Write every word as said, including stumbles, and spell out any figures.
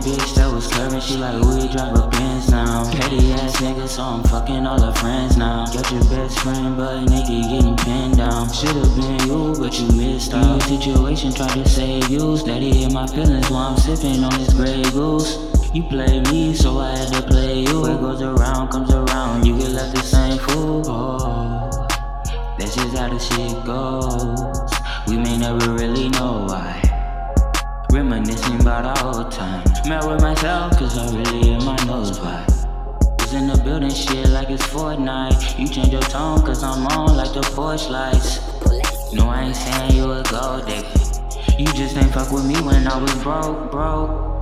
bitch that was curving, she like, we drive a Benz now. Petty ass nigga, so I'm fucking all her friends now. Got your best friend, but naked getting pinned down. Should've been you, but you missed out. New situation, tried to save you. Steady in my feelings while I'm sipping on this Grey Goose. You play me, so I had to play you. What goes around, comes around, you get left the same fool. Oh, that's just how the shit goes. We may never really know why. Reminiscing about our old times. Met with myself, cause I really in my nose vibe. Was in the building shit like it's Fortnite. You change your tone, cause I'm on like the porch lights. No, I ain't saying you a gold digger. You just ain't fuck with me when I was broke, broke.